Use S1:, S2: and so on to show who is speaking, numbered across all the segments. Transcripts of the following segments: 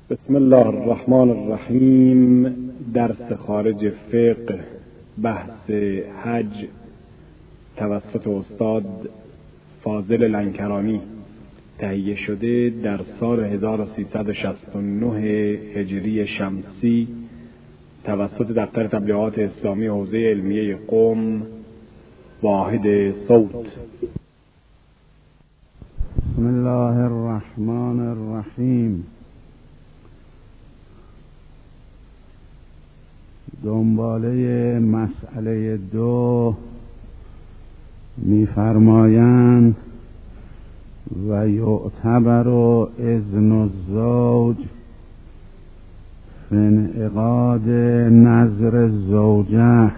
S1: بسم الله الرحمن الرحیم. درس خارج فقه، بحث حج توسط استاد فاضل لنکرانی تهیه شده در سال 1369 هجری شمسی توسط دفتر تبلیغات اسلامی حوزه علمیه قم، واحد صوت.
S2: بسم الله الرحمن الرحیم. دنباله مسئله 2 می‌فرمایند و یعتبر اذن الزوج فی انعقاد نظر الزوجه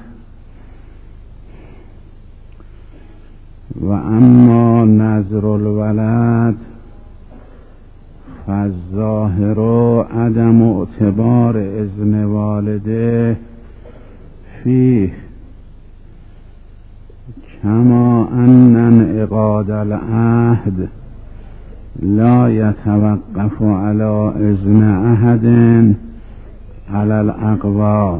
S2: و اما نظر الولد فالظاهر عدم اعتبار اذن والده فیه کما ان انعقاد العهد لا يتوقف على اذن احد على الاقوى.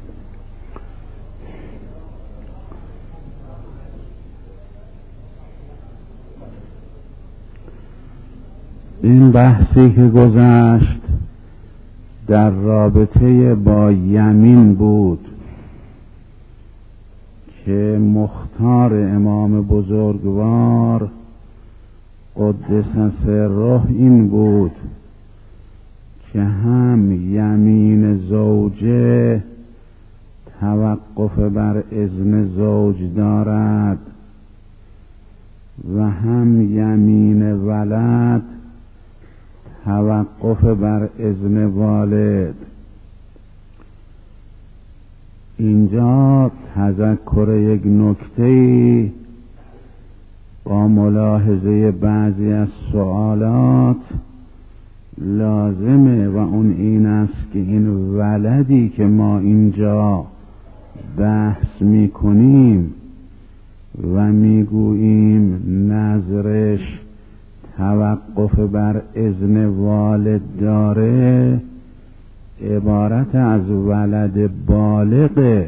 S2: این بحثی که گذشت در رابطه با یمین بود که مختار امام بزرگوار قدس سره این بود که هم یمین زوجه توقف بر اذن زوج دارد و هم یمین ولد توقف بر اذن والد. اینجا تذکر یک نکته‌ای با ملاحظه بعضی از سوالات لازمه و اون این است که این ولدی که ما اینجا بحث میکنیم و میگوییم نظرش توقف بر اذن والد داره عبارت از ولد بالغه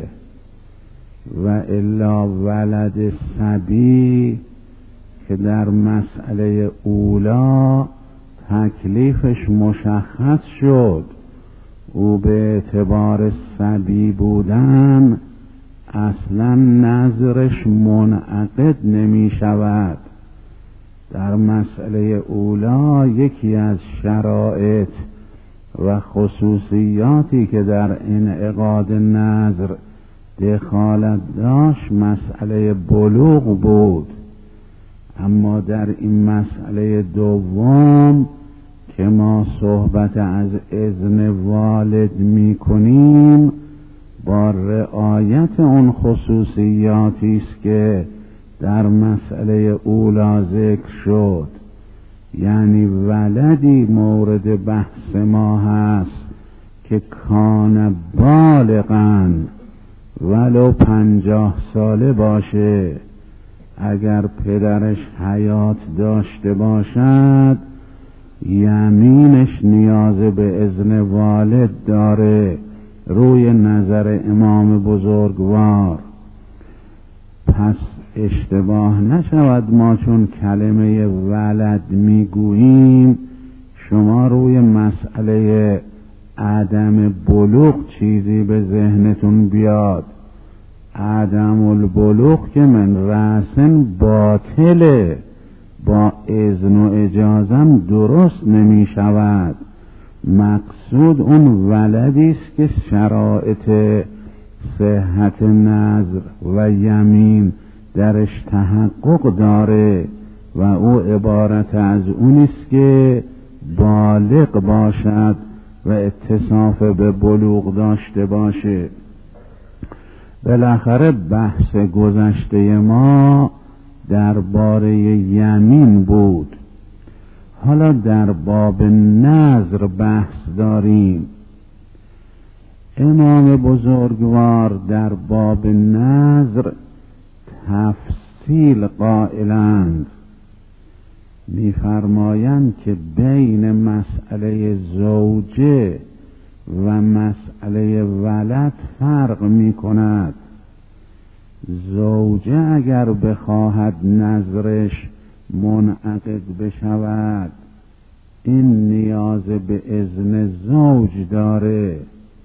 S2: و الا ولد صبی که در مسئله اولا تکلیفش مشخص شد، او به اعتبار صبی بودن اصلا نظرش منعقد نمی شود. در مسئله اولا یکی از شرایط و خصوصیاتی که در انعقاد نظر دخالت داشت مسئله بلوغ بود، اما در این مسئله دوم که ما صحبت از اذن والد می کنیم با رعایت اون خصوصیاتی است که در مسئله اولا ذکر شد، یعنی ولدی مورد بحث ما هست که کان بالغاً ولو 50 ساله باشه، اگر پدرش حیات داشته باشد یمینش نیاز به اذن والد داره روی نظر امام بزرگوار. پس اشتباه نشود ما چون کلمه ولد میگوییم شما روی مسئله عدم بلوغ چیزی به ذهنتون بیاد. عدم البلوغ که من رأسن باطله، با اذن و اجازم درست نمی شود. مقصود اون ولدی است که شرایط صحت نظر و یمین درش تحقق داره و او عبارت از اونیست که بالغ باشد و اتصاف به بلوغ داشته باشه. بالاخره بحث گذشته ما درباره یمین بود، حالا در باب نظر بحث داریم. امام بزرگوار در باب نظر تفصیل قائلند می‌فرمایند که بین مسئله زوجه و مسئله ولد فرق می‌کند. زوجه اگر بخواهد نظرش منعقد بشود این نیاز به اذن زوج داره.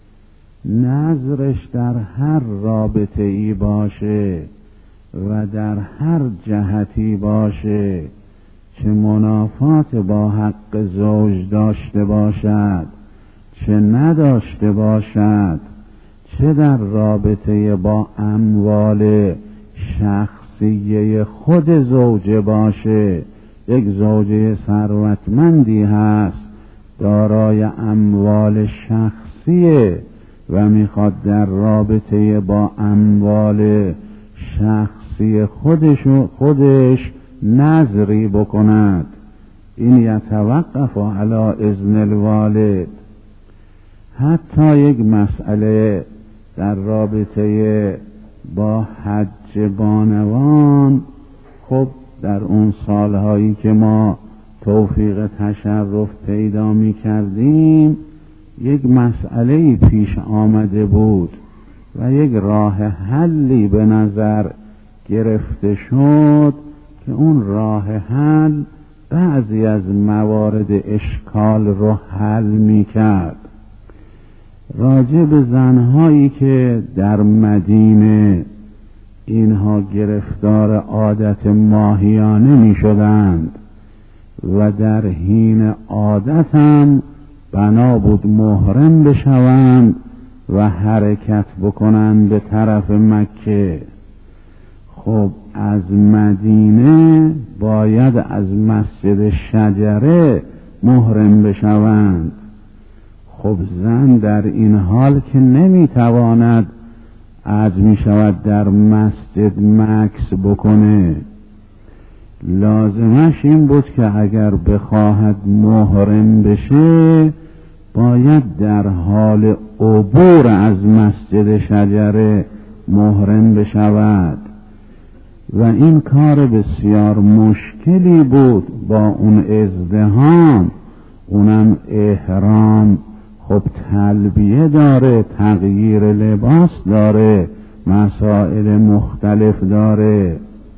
S2: نظرش در هر رابطه ای باشه و در هر جهتی باشه، چه منافات با حق زوج داشته باشد چه نداشته باشد، چه در رابطه با اموال شخصیه خود زوجه باشه، یک زوجه ثروتمندی هست دارای اموال شخصیه و میخواد در رابطه با اموال شخصی خودش نظری بکند، این یتوقف علی اذن الوالد. حتی یک مسئله در رابطه با حج بانوان، خب در اون سالهایی که ما توفیق تشرف پیدا می کردیم یک مسئله پیش آمده بود و یک راه حلی به نظر گرفته شد که اون راه حل بعضی از موارد اشکال رو حل می کرد. راجع به زنهایی که در مدینه اینها گرفتار عادت ماهیانه می شدند و در حین عادت هم بنا بود محرم بشوند و حرکت بکنند به طرف مکه. خب از مدینه باید از مسجد شجره محرم بشوند. خب زن در این حال که نمیتواند عزم شود در مسجد مکث بکنه، لازمش این بود که اگر بخواهد محرم بشه باید در حال عبور از مسجد شجره محرم بشود و این کار بسیار مشکلی بود با اون ازدحام. اونم احرام خب تلبیه داره، تغییر لباس داره، مسائل مختلف داره.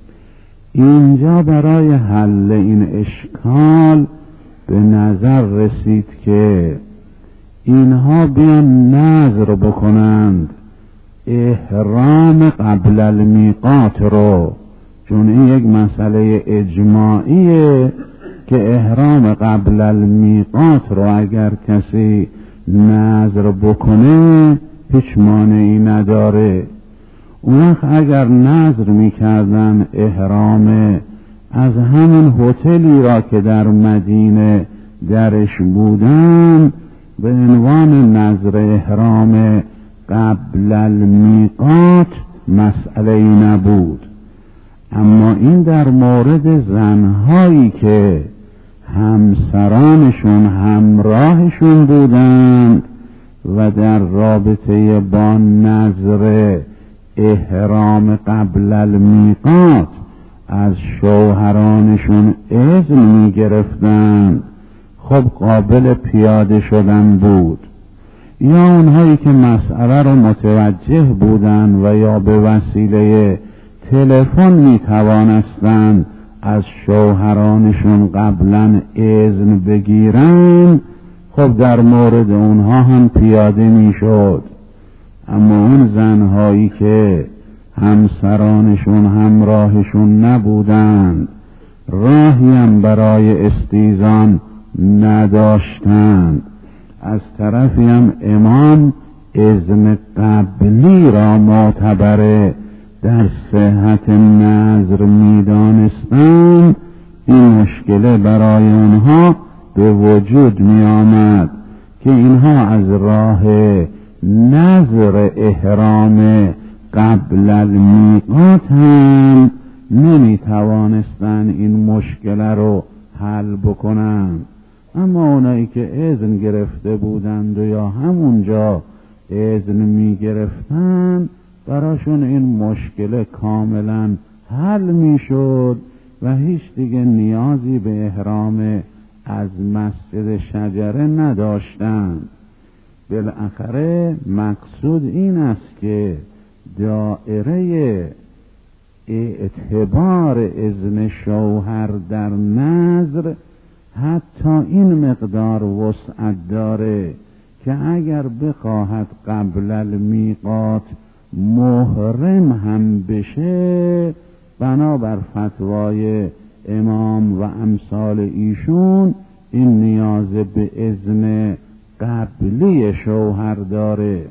S2: اینجا برای حل این اشکال به نظر رسید که اینها بیان نظر بکنند احرام قبل المیقات رو، چون این یک مسئله اجماعیه که احرام قبل المیقات رو اگر کسی نظر بکنه هیچ مانعی نداره. اون وقت اگر نظر میکردن احرام از همون هتلی را که در مدینه درش بودن به عنوان نظر احرام قبل المیقات مسئله نبود. اما این در مورد زنهایی که همسرانشون همراهشون بودند و در رابطه با نظر احرام قبل المیقات از شوهرانشون اذن می گرفتن، خب قابل پیاده شدن بود. یا اونهایی که مسئله رو متوجه بودن و یا به وسیله تلفن می توانستند از شوهرانشون قبلا اذن بگیرن، خب در مورد اونها هم پیاده می شد. اما اون زنهایی که همسرانشون همراهشون نبودند، راهی هم برای استیزان نداشتند، از طرفی هم امام اذن قبلی را معتبره در صحت نظر می‌دانستند، این مشکل برای اونها به وجود می آمد که اینها از راه نظر احرام قبل المیقات هم نمی توانستند این مشکل رو حل بکنند. اما اونایی که اذن گرفته بودند و یا همونجا اذن می گرفتند، براشون این مشکل کاملا حل می شد. و هیچ دیگه نیازی به احرام از مسجد شجره نداشتند. بالاخره مقصود این است که دائره اعتبار اذن شوهر در نذر حتی این مقدار وسعت داره که اگر بخواهد قبل المیقات محرم هم بشه، بنابر فتوای امام و امثال ایشون این نیاز به اذن قبلی شوهر داره.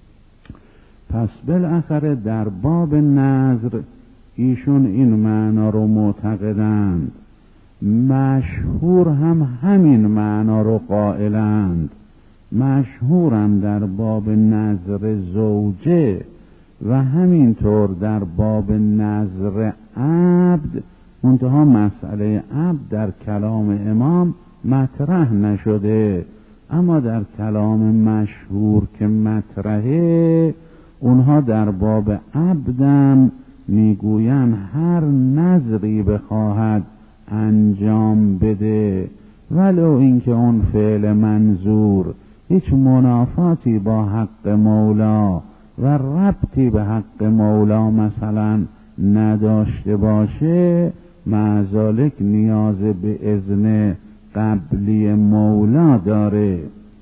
S2: پس بالاخره در باب نذر ایشون این معنا رو معتقدند، مشهور هم همین معنا رو قائلند. مشهورم در باب نذر زوجه و همینطور در باب نذر عبد، منتها مسئله عبد در کلام امام مطرح نشده، اما در کلام مشهور که مطرحه اونها در باب عبدم میگوین هر نذری بخواهد انجام بده ولو اینکه اون فعل منظور هیچ منافاتی با حق مولا و ربطی به حق مولا مثلا نداشته باشه، مع ذالک نیاز به اذن قبلی مولا داره.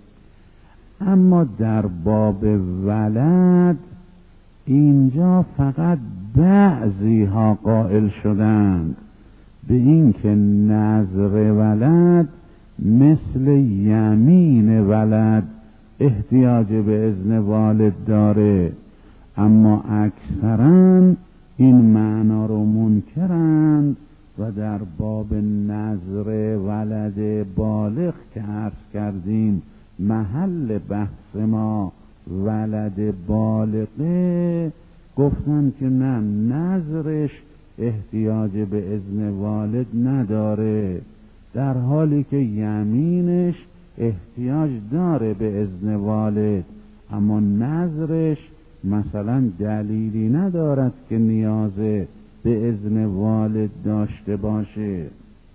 S2: اما در باب ولد اینجا فقط بعضی ها قائل شدند به این که نذر ولد مثل یمین ولد احتیاج به اذن والد داره، اما اکثرا این معنا رو منکرند و در باب نذر ولد بالغ که عرض کردیم محل بحث ما ولد بالغه، گفتن که نه، نذرش احتیاج به اذن والد نداره، در حالی که یمینش احتیاج داره به اذن والد، اما نذرش مثلا دلیلی ندارد که نیاز به اذن والد داشته باشه.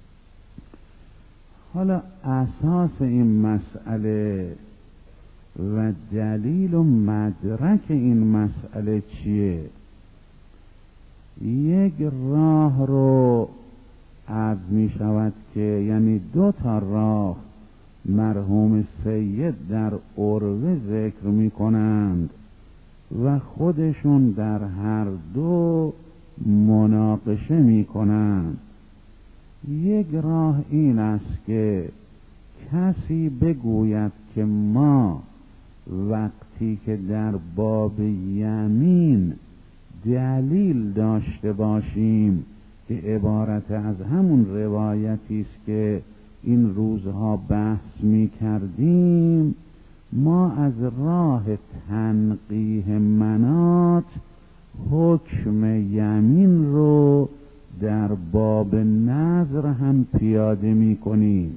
S2: حالا اساس این مسئله و دلیل و مدرک این مسئله چیه؟ یک راه رو عرض می شود که یعنی دو تا راه مرحوم سید در عروه ذکر می کنند و خودشون در هر دو مناقشه می کنند. یک راه این است که کسی بگوید که ما وقتی که در باب یمین دلیل داشته باشیم که عبارت از همون روایتی است که این روزها بحث می کردیم، ما از راه تنقیح منات حکم یمین رو در باب نذر هم پیاده می کنیم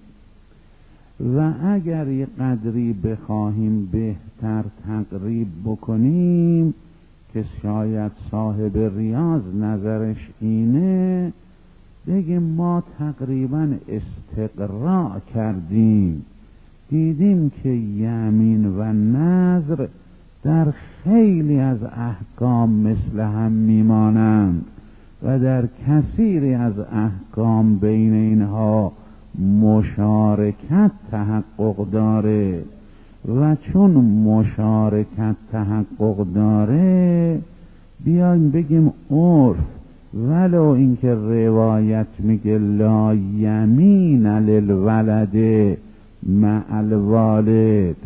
S2: و اگر یک قدری بخواهیم بهتر تقریب بکنیم که شاید صاحب ریاض نظرش اینه، بگیم ما تقریبا استقراء کردیم، دیدیم که یمین و نذر در خیلی از احکام مثل هم میمانند و در کثیری از احکام بین اینها مشارکت تحقق داره و چون مشارکت تحقق داره بیایم بگیم عرف ولو اینکه روایت میگه لا یمین للولد مع الوالد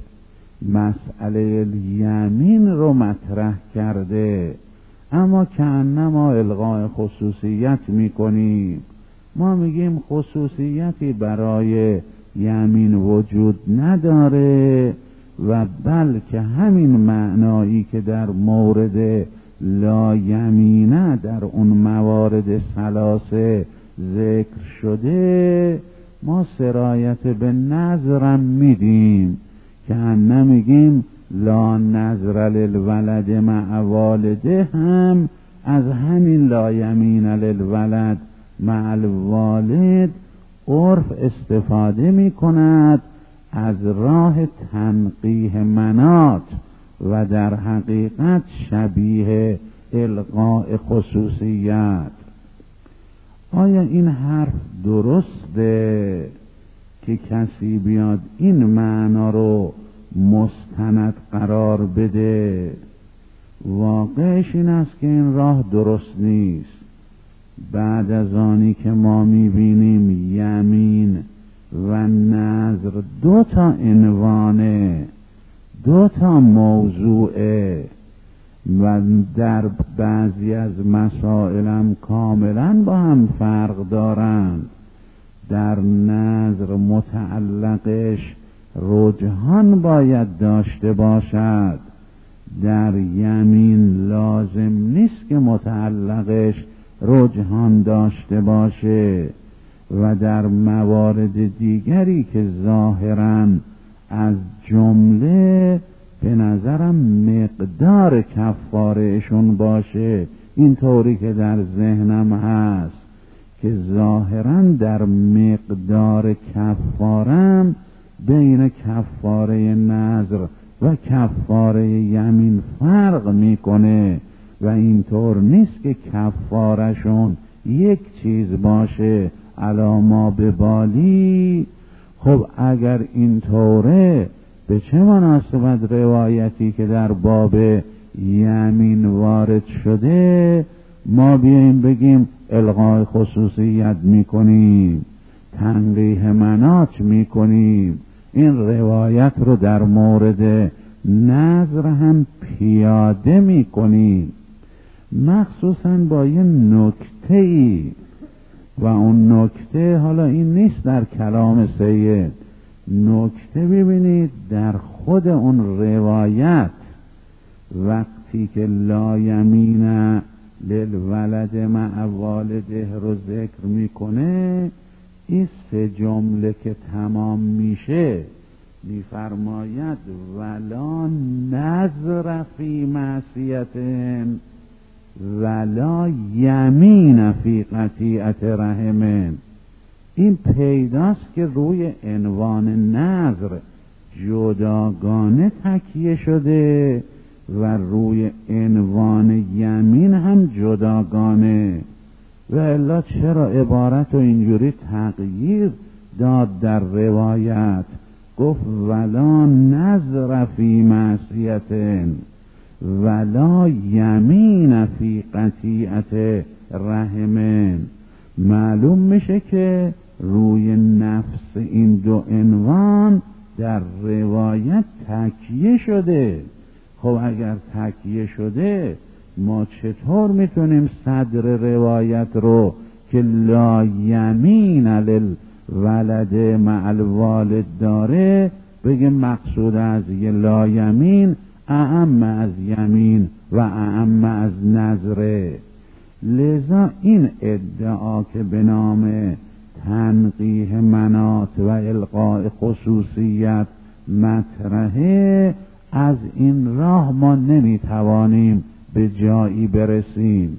S2: مسئله یمین رو مطرح کرده، اما کأنما الغاء خصوصیت میکنیم. ما میگیم خصوصیتی برای یمین وجود نداره و بلکه همین معنایی که در مورد لا یمینه در اون موارد ثلاثه ذکر شده ما سرایت به نذرم میدیم، که هم نمیگیم لا نذر للولد مع والده هم از همین لا یمین للولد مع الوالد عرف استفاده می کند از راه تنقیح منات و در حقیقت شبیه القاء خصوصیت. آیا این حرف درسته که کسی بیاد این معنا رو مستند قرار بده؟ واقعش این است که این راه درست نیست. بعد از آنی که ما میبینیم یمین و نذر دو تا عنوانه، دو تا موضوعه و در بعضی از مسائلم کاملا با هم فرق دارند. در نذر متعلقش رجحان باید داشته باشد، در یمین لازم نیست که متعلقش رجحان داشته باشه و در موارد دیگری که ظاهراً از جمله به نظرم مقدار کفارهشون باشه، اینطوری که در ذهنم هست که ظاهراً در مقدار کفارم بین کفاره نذر و کفاره یمین فرق میکنه و اینطور نیست که کفارشون یک چیز باشه علی ما ببالی. خب اگر اینطوره به چه مناسبت روایتی که در باب یمین وارد شده ما بیاییم بگیم الغای خصوصیت میکنیم، تنقیح منات میکنیم؟ این روایت رو در مورد نذر هم پیاده میکنیم، مخصوصا با یه نکته‌ای و اون نکته حالا این نیست در کلام سید. نکته ببینید در خود اون روایت وقتی که لا یمین للولد مع والده رو ذکر میکنه، این سه جمله که تمام میشه میفرماید ولا نذر فی معصیتن ولا یمین فی قطیعت رحمن. این پیداست که روی عنوان نذر جداگانه تکیه شده و روی عنوان یمین هم جداگانه، و الا چرا عبارت رو اینجوری تغییر داد در روایت؟ گفت ولا نذر فی معصیتن ولا یمین فی قطیعت رحمن. معلوم میشه که روی نفس این دو عنوان در روایت تکیه شده. خب اگر تکیه شده ما چطور میتونیم صدر روایت رو که لا یمین للولد مع الوالد داره بگیم مقصود از یه لا یمین اعم از یمین و اعم از نذره؟ لذا این ادعا که به نام تنقیح منات و القاء خصوصیت مطرحه، از این راه ما نمیتوانیم به جایی برسیم.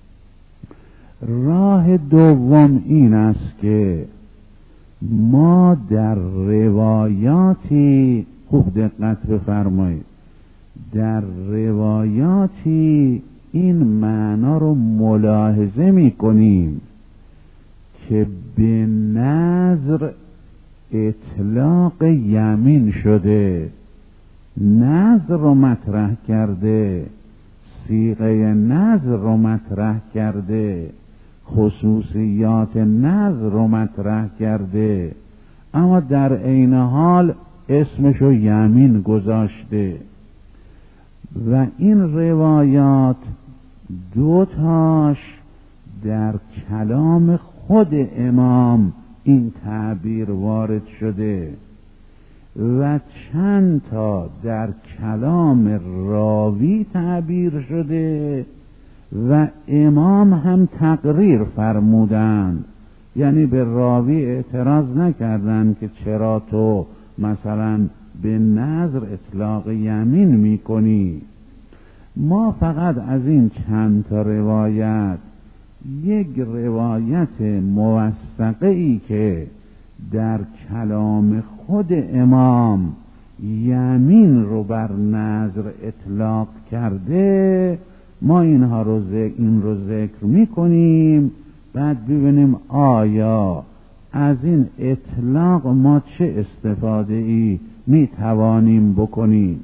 S2: راه دوم این است که ما در روایاتی، خوب دقت بفرمایید، در روایاتی این معنا رو ملاحظه میکنیم که به نذر اطلاق یمین شده، نذر رو مطرح کرده، صیغه نذر رو مطرح کرده، خصوصیات نذر رو مطرح کرده، اما در عین حال اسمشو یمین گذاشته. و این روایات دوتاش در کلام خود امام این تعبیر وارد شده و چند تا در کلام راوی تعبیر شده و امام هم تقریر فرمودند، یعنی به راوی اعتراض نکردند که چرا تو مثلا به نذر اطلاق یمین میکنی. ما فقط از این چند تا روایت یک روایت موثقه‌ای که در کلام خود امام یمین رو بر نذر اطلاق کرده، ما این رو ذکر میکنیم، بعد ببینیم آیا از این اطلاق ما چه استفاده ای میتوانیم بکنیم.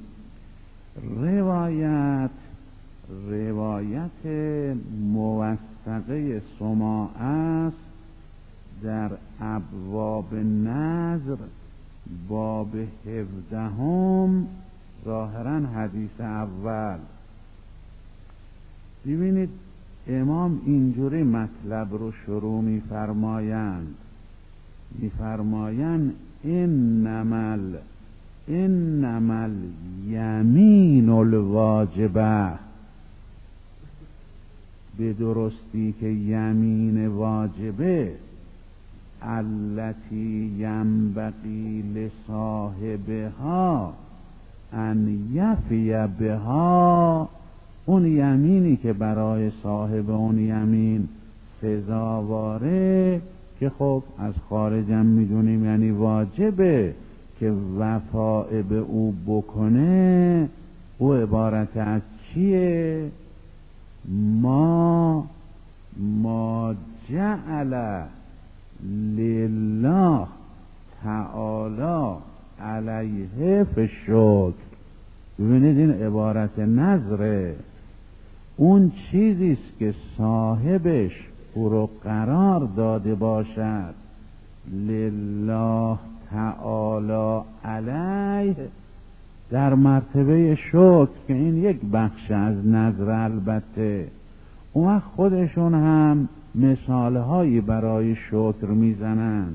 S2: روایت موثقه سماع است در ابواب نذر باب 17 ظاهرا حدیث اول. ببینید امام اینجوری مطلب رو شروع می‌فرمایند انما الیمین الواجبه، به درستی که یمین واجبه التی ینبغی لصاحبها ان یفی بها، اون یمینی که برای صاحب اون یمین سزاواره، که خب از خارجم میدونیم یعنی واجبه که وفاء به او بکنه. او عبارت از چیه؟ ما جعل لله تعالی علیه فی الشکر. ببینید این عبارت نظره، اون چیزیست که صاحبش او رو قرار داده باشد لله تعالی علیه در مرتبه شکر، که این یک بخش از نظر. البته اون وقت خودشون هم مثالهایی برای شکر میزنند.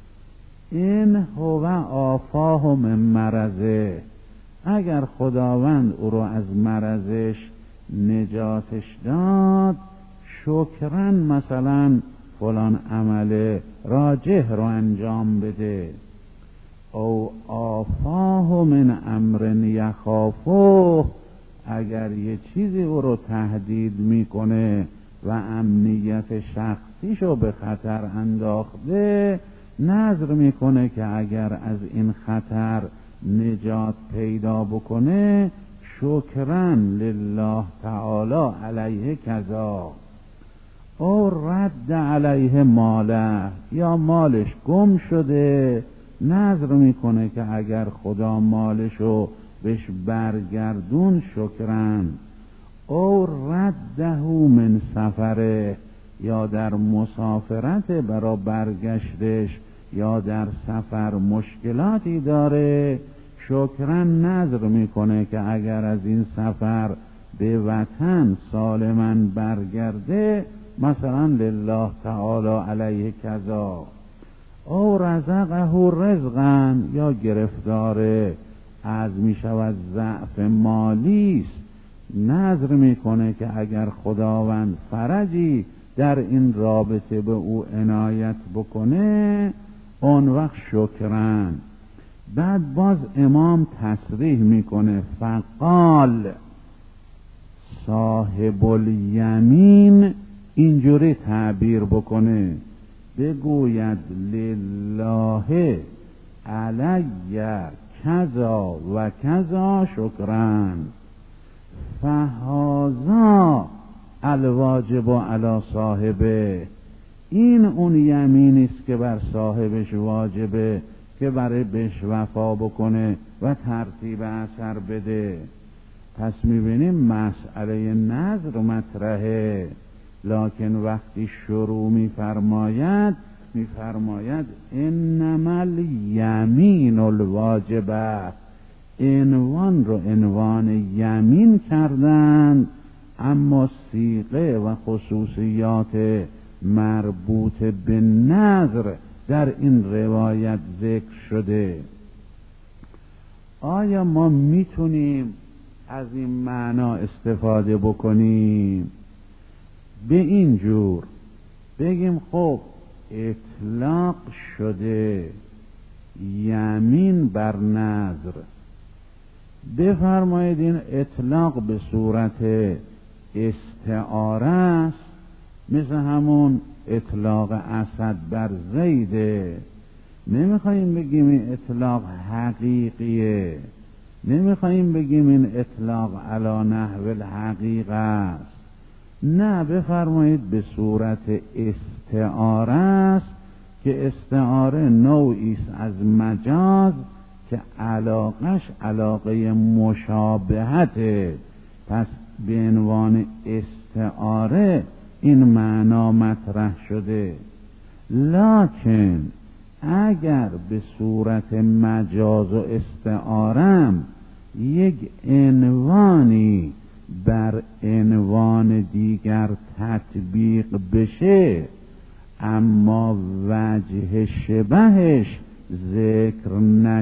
S2: این هو آفاه من مرضه، اگر خداوند او رو از مرضش نجاتش داد، شکرن مثلا فلان عمل راجح رو انجام بده. او آفاه من امر یخافه، اگر یه چیزی او رو تهدید میکنه و امنیت شخصیشو به خطر انداخته، نذر میکنه که اگر از این خطر نجات پیدا بکنه، شکرن لله تعالی علیه کذا. او رد علیه ماله، یا مالش گم شده، نذر میکنه که اگر خدا مالشو بهش برگردون، شکرن. او رده من سفره، یا در مسافرت برا برگشتش یا در سفر مشکلاتی داره، شکرن نذر میکنه که اگر از این سفر به وطن سالما برگرده، مثلا لله تعالی علیه کذا. او رزقه رزقا، یا گرفتاره از میشود ضعف مالیست، نذر میکنه که اگر خداوند فرجی در این رابطه به او عنایت بکنه، اون وقت شکرن. بعد باز امام تصریح میکنه فقال صاحب الیمین، اینجوری تعبیر بکنه، بگوید لله علی کذا و کذا شکرن، فهذا الواجب علی صاحبه. این اون یمینیست که بر صاحبش واجبه که برای بهش وفا بکنه و ترتیب اثر بده. پس میبینیم مسئله نذر مطرحه، لکن وقتی شروع میفرماید انما الیمین الواجبه، عنوان رو عنوان یمین کردند، اما صیغه و خصوصیات مربوط به نذر در این روایت ذکر شده. آیا ما میتونیم از این معنا استفاده بکنیم؟ به این جور بگیم خب اطلاق شده یمین بر نذر، بفرمایید این اطلاق به صورت استعاره است، مثل همون اطلاق اسد بر زیده. نمیخوایم بگیم این اطلاق حقیقیه، نمیخوایم بگیم این اطلاق علی نحو الحقیقه است، نه، بفرمایید به صورت استعاره است که استعاره نوعی است از مجاز که علاقش علاقه مشابهته. پس به عنوان استعاره این معنا مطرح شده. لکن اگر به صورت مجاز و استعارم یک عنوانی بر عنوان دیگر تطبیق بشه اما وجه شبهش ذکر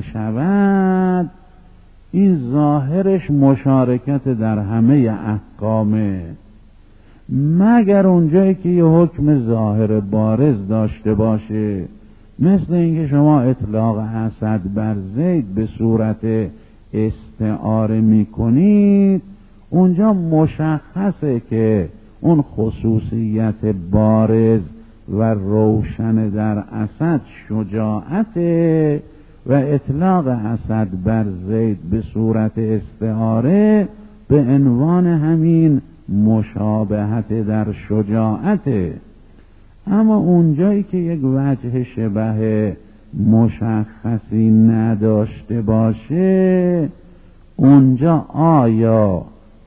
S2: نشود، این ظاهرش مشارکت در همه احکامه، مگر اونجایی که یه حکم ظاهر بارز داشته باشه، مثل اینکه شما اطلاق اسد بر زید به صورت استعاره میکنید، اونجا مشخصه که اون خصوصیت بارز و روشن در اسد شجاعته و اطلاق اسد بر زید به صورت استعاره به عنوان همین مشابهت در شجاعته. اما اونجایی که یک وجه شبه مشخصی نداشته باشه، اونجا آیا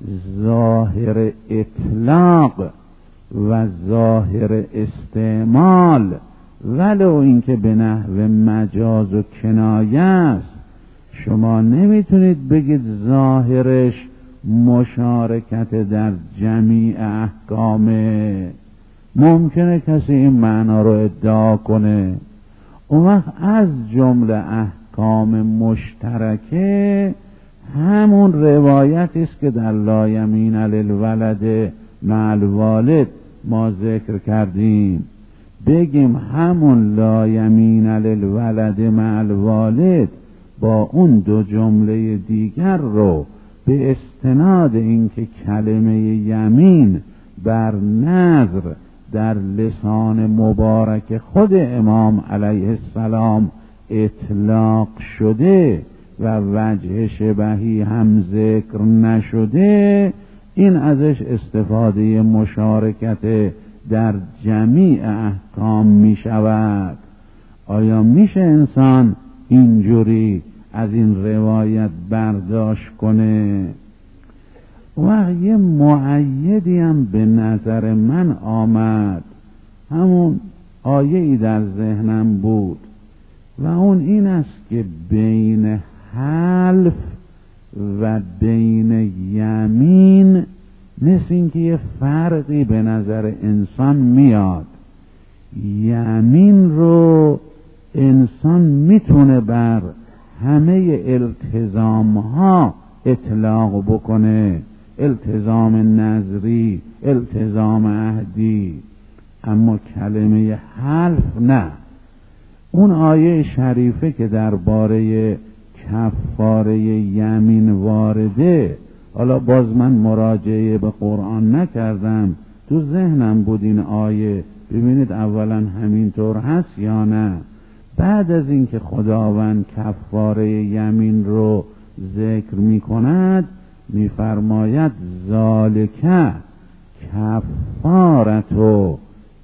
S2: ظاهر اطلاق و ظاهر استعمال ولو اینکه به نحو مجاز و کنایه است، شما نمیتونید بگید ظاهرش مشارکت در جمیع احکامه. ممکنه کسی این معنا رو ادعا کنه، اون وقت از جمله احکام مشترکه همون روایتی است که در لا یمین للولد مع الوالد ما ذکر کردیم. بگیم همون لا یمین للولد مع الوالد با اون دو جمله دیگر رو به استناد اینکه کلمه یمین بر نذر در لسان مبارک خود امام علیه السلام اطلاق شده و وجه شبهی هم ذکر نشده، این ازش استفاده مشارکت در جمیع احکام می شود. آیا میشه انسان اینجوری از این روایت برداشت کنه؟ و یه مؤیدی هم به نظر من آمد، همون آیه‌ای در ذهنم بود و اون این است که بین حلف و بین یمین مثل اینکه یه فرقی به نظر انسان میاد. یمین رو انسان میتونه بر همه التزام ها اطلاق بکنه، التزام نظری، التزام عهدی، اما کلمه حلف نه. اون آیه شریفه که درباره کفاره یمین وارده، حالا باز من مراجعه به قرآن نکردم، تو ذهنم بود این آیه، ببینید اولا همینطور هست یا نه. بعد از اینکه خداوند کفاره یمین رو ذکر می کند میفرماید ذالک کفارة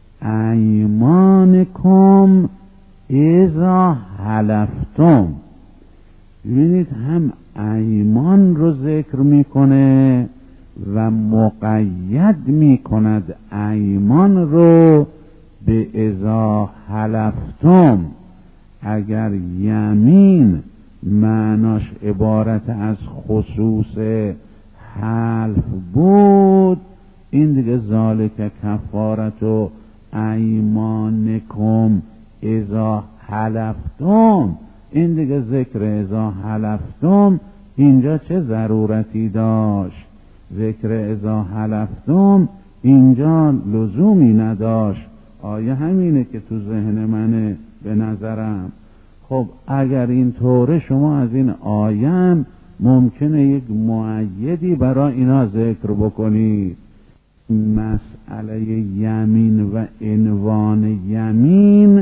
S2: ایمانکم اذا حلفتم. ببینید هم ایمان رو ذکر میکنه و مقید میکند ایمان رو به اذا حلفتم. اگر یمین معناش عبارت از خصوص حلف بود، این دیگه ذالک کفارة ایمانکم اذا حلفتم، این دیگه ذکر اذا حلفتم اینجا چه ضرورتی داشت؟ ذکر اذا حلفتم اینجا لزومی نداشت. آیه همینه که تو ذهن منه به نظرم. خب اگر این طوره شما از این آیه ممکنه یک مؤیدی برای اینا ذکر بکنید. مسئله یمین و عنوان یمین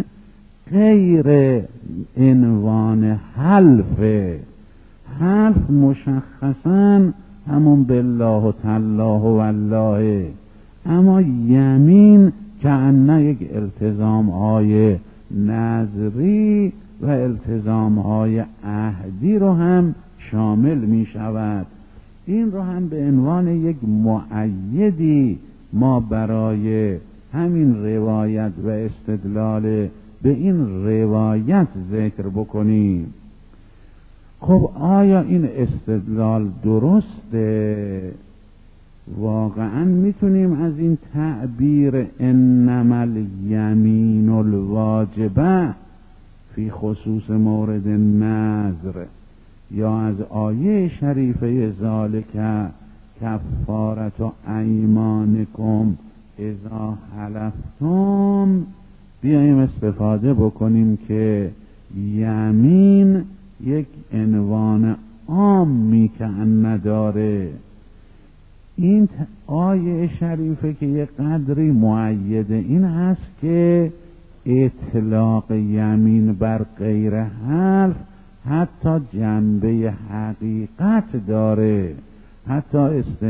S2: غیر عنوان حلفه. حلف مشخصاً همون بالله و تالله و والله، اما یمین که انه یک التزام های نظری و التزام های عهدی رو هم شامل می شود. این رو هم به عنوان یک مؤیدی ما برای همین روایت و استدلال به این روایت ذکر بکنیم. خب آیا این استدلال درسته؟ واقعا میتونیم از این تعبیر انما الیمین الواجبه فی خصوص مورد نذر یا از آیه شریفه ذالک کفارت ایمانکم اذا حلفتم بیاییم استفاده بکنیم که یمین یک عنوان عامی که نداره. این آیه شریفه که یک قدری مؤیده این هست که اطلاق یمین بر غیر حلف حتی جنبه حقیقت داره، حتی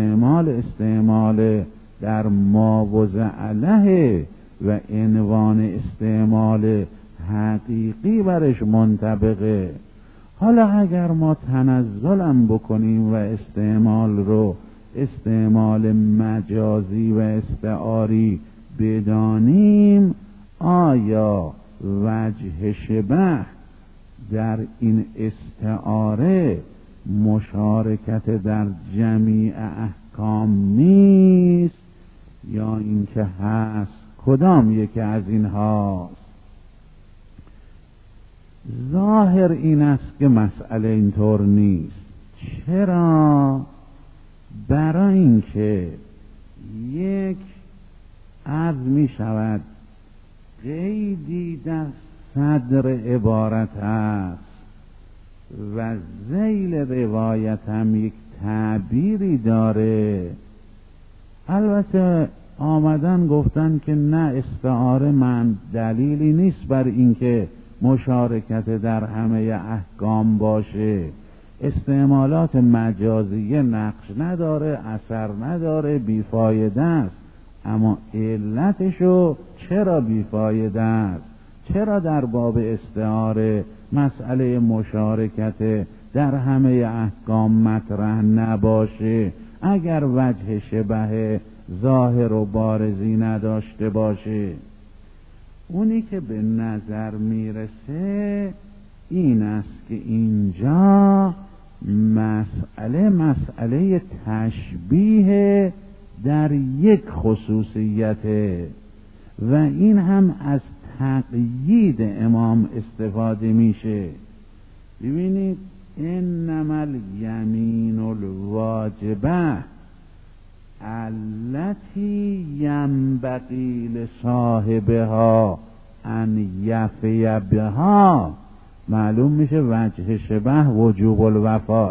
S2: استعمال در ماوضع علیه و عنوان استعمال حقیقی برش منطبقه. حالا اگر ما تنزلم بکنیم و استعمال رو استعمال مجازی و استعاری بدانیم، آیا وجه شبه در این استعاره مشارکت در جمیع احکام نیست یا اینکه هست؟ کدام یکی از اینهاست؟ ظاهر این است که مسئله اینطور نیست. چرا؟ برای اینکه یک عرض می شود قیدی در صدر عبارت است و ذیل روایت هم یک تعبیری داره. البته آمدن گفتن که نه، استعاره من دلیلی نیست بر اینکه مشارکت در همه احکام باشه. استعمالات مجازیه نقش نداره، اثر نداره، بیفایده است. اما علتشو چرا بیفایده است؟ چرا در باب استعاره مسئله مشارکت در همه احکام مطرح نباشه اگر وجه شبه ظاهر و بارزی نداشته باشه؟ اونی که به نظر میرسه این است که اینجا مسئله تشبیه در یک خصوصیته و این هم از تقیید امام استفاده میشه. ببینید انما الیمین الواجبه التي ینبغی لصاحبها ان یفی بها، معلوم میشه وجه شبه وجوب الوفاء.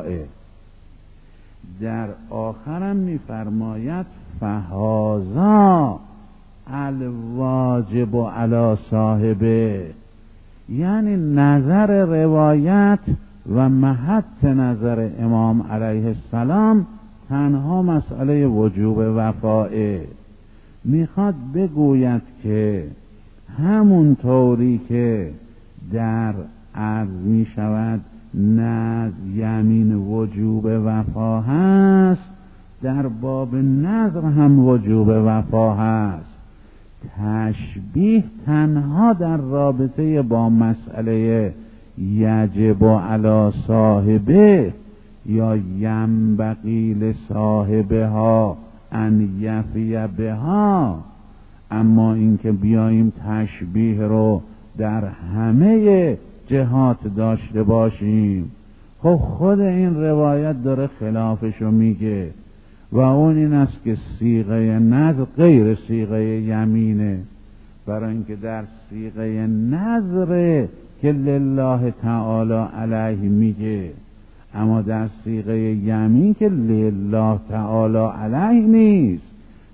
S2: در آخرم میفرماید فهذا الواجب علی صاحبه، یعنی نظر روایت و محط نظر امام علیه السلام تنها مسئله وجوب وفائه. میخواد بگوید که همون طوری که در عرض می شود نذر یمین وجوب وفا هست، در باب نذر هم وجوب وفا هست. تشبیه تنها در رابطه با مسئله یجب علی صاحبه یا ینبغی لصاحبها ان یفی بها، اما اینکه بیاییم تشبیه رو در همه جهات داشته باشیم، خب خود این روایت داره خلافشو میگه و اون این است که صیغه نذر غیر صیغه یمینه، برای اینکه در صیغه نذر که لله تعالی علیه میگه، اما در صیغه یمین که لله تعالی علیه نیست.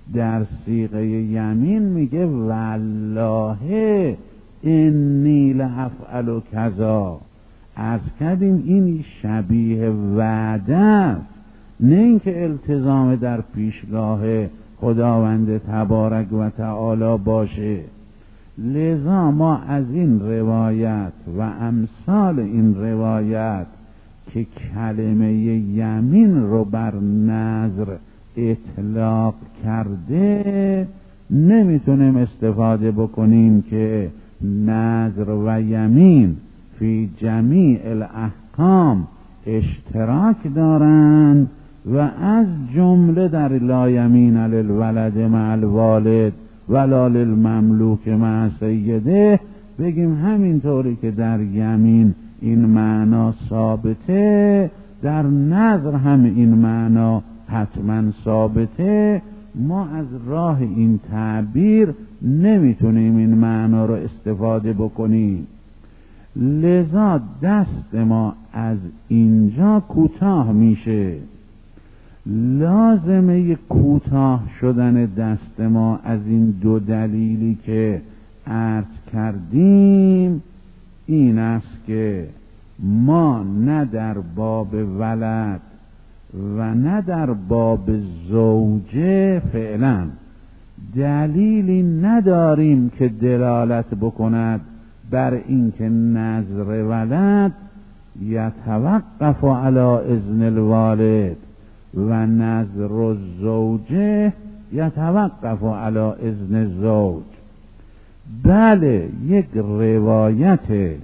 S2: در صیغه یمین میگه والله انی لافعل کذا. عرض کردیم این شبیه وعده است، نه اینکه التزام در پیشگاه خداوند تبارک و تعالی باشه. لذا ما از این روایت و امثال این روایت که کلمه یمین رو بر نذر اطلاق کرده نمیتونیم استفاده بکنیم که نذر و یمین فی جمیع الاحکام اشتراک دارند و از جمله در لا یمین للولد مع الوالد ولا للمملوک مع سیده بگیم همینطوری که در یمین این معنا ثابته، در نذر هم این معنا حتما ثابته. ما از راه این تعبیر نمیتونیم این معنا رو استفاده بکنیم. لذا دست ما از اینجا کوتاه میشه. لازمه کوتاه شدن دست ما از این دو دلیلی که عرض کردیم این است که ما نه در باب ولد و نه در باب زوجه فعلا دلیلی نداریم که دلالت بکند بر اینکه نذر ولد یتوقف علی اذن الوالد و نذر الزوجه یتوقف علی اذن الزوج. بله، یک روایت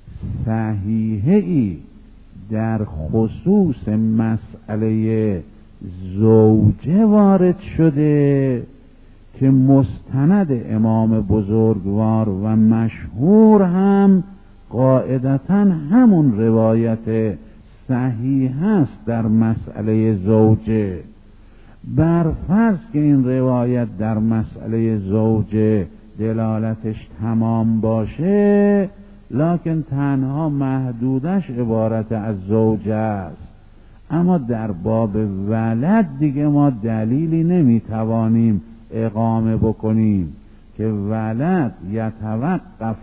S2: صحیحی در خصوص مسئله زوجه وارد شده که مستند امام بزرگوار و مشهور هم قاعدتاً همون روایت صحیح است در مسئله زوجه. بر فرض که این روایت در مسئله زوجه دلالتش تمام باشه، لکن تنها محدودش عبارت از زوجه است، اما در باب ولد دیگه ما دلیلی نمیتوانیم اقامه بکنیم که ولد یتوقف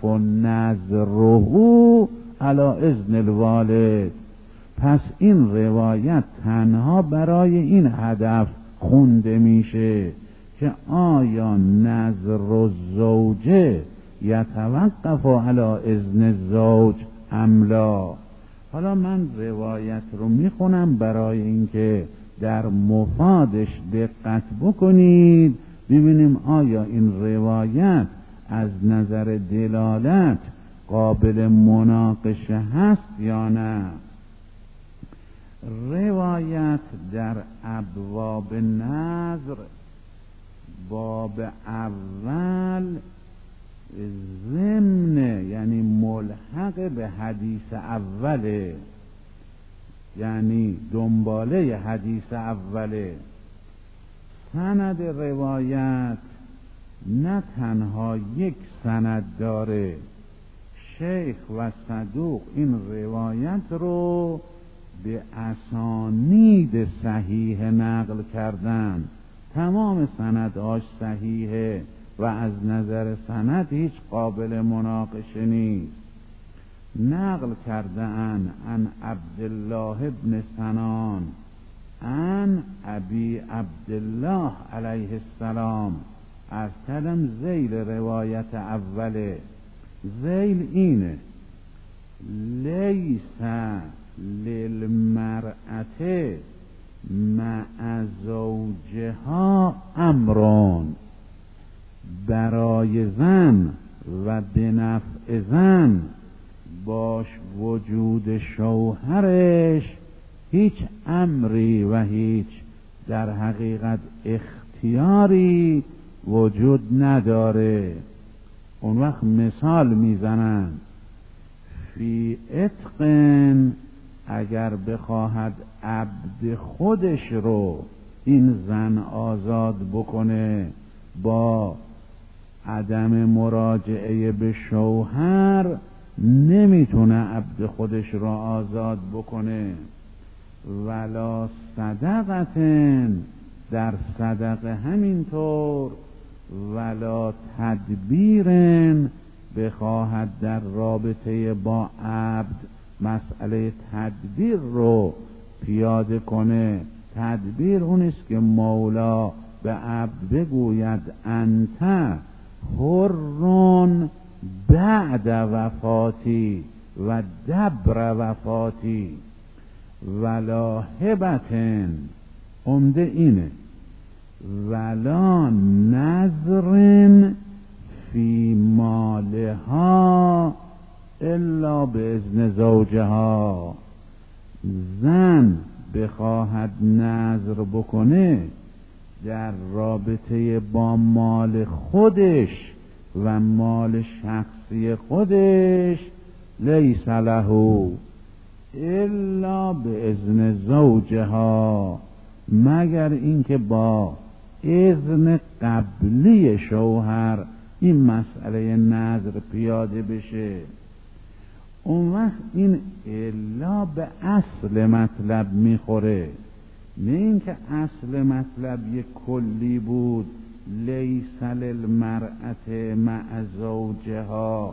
S2: نذره علی اذن الوالد. پس این روایت تنها برای این هدف خونده میشه که آیا نذر الزوجه یتوقف علی اذن الزوج ام لا. حالا من روایت رو میخونم برای اینکه در مفادش دقت بکنید، ببینیم آیا این روایت از نظر دلالت قابل مناقشه هست یا نه. روایت در ابواب نذر باب اول ضمن یعنی ملحق به حدیث اوله، یعنی دنباله حدیث اوله. سند روایت نه تنها یک سند داره، شیخ و صدوق این روایت رو به اسانید صحیح نقل کردن. تمام سندهاش صحیحه و از نظر سند هیچ قابل مناقشه نیست. نقل کردن عن عبدالله ابن سنان عن ابی عبدالله علیه السلام. از کلم ذیل روایت اوله. ذیل اینه: لیس للمرأة مع زوجها امرون. برای زن و به نفع زن باش وجود شوهرش هیچ امری و هیچ در حقیقت اختیاری وجود نداره. اون وقت مثال میزنن فی عتقن، اگر بخواهد عبد خودش رو این زن آزاد بکنه با عدم مراجعه به شوهر، نمیتونه عبد خودش رو آزاد بکنه. ولا صدقتن، در صدقه همینطور، ولا تدبیرن بخواهد در رابطه با عبد مسئله تدبیر رو پیاده کنه. تدبیر اونیست که مولا به عبد بگوید انت حر بعد وفاتی و دبر وفاتی ولا هبتن، عمده اینه، ولا نظرن فی مالها الا به اذن زوجها. زن بخواهد نظر بکنه در رابطه با مال خودش و مال شخصی خودش، لیس له الا به اذن زوجها، مگر اینکه با اذن قبلی شوهر این مسئله نظر پیاده بشه. اون وقت این الا به اصل مطلب میخوره، نه اینکه اصل مطلب یک کلی بود لیس للمرأة مع زوجها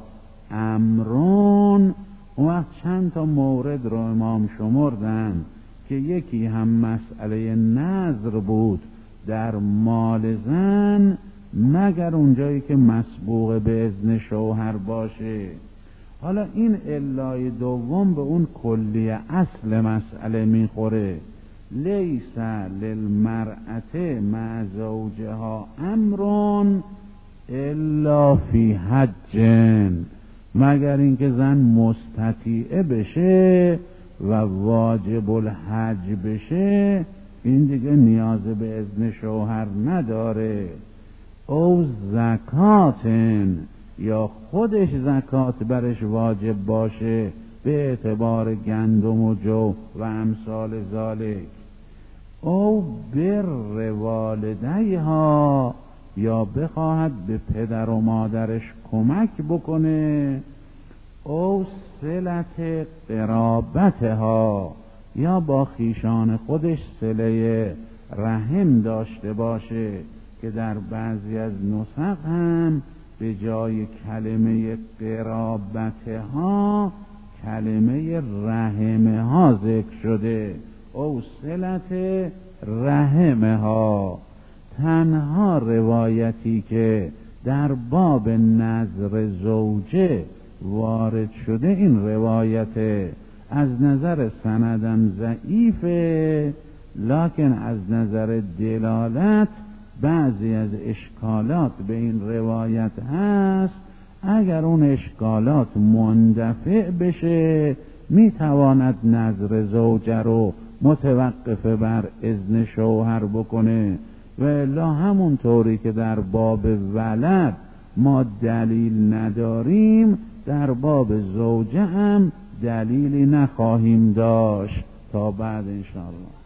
S2: امرون. اون وقت چند تا مورد رو امام شمردن که یکی هم مسئله نظر بود در مال زن مگر اونجایی که مسبوق به اذن شوهر باشه. حالا این علای دوم به اون کلی اصل مسئله میخوره، لیس للمرأة مع زوجها امرون الا فی حج، مگر اینکه زن مستطیعه بشه و واجب الحج بشه، این دیگه نیاز به اذن شوهر نداره. او زکاتن، یا خودش زکات برش واجب باشه به اعتبار گندم و جو و امثال ذالک. او بر والدیها، یا بخواهد به پدر و مادرش کمک بکنه. او صلت قرابتها، یا با خیشان خودش صله رحم داشته باشه که در بعضی از نسخ هم به جای کلمه قرابتها کلمه رحمها ذکر شده. او صلت رحمها. تنها روایتی که در باب نظر زوجه وارد شده این روایت از نظر سندم ضعیفه، لکن از نظر دلالت بعضی از اشکالات به این روایت هست. اگر اون اشکالات مندفع بشه میتواند نظر زوجه رو متوقف بر اذن شوهر بکنه، و الا همون طوری که در باب ولد ما دلیل نداریم در باب زوجه هم دلیلی نخواهیم داشت تا بعد انشاءالله.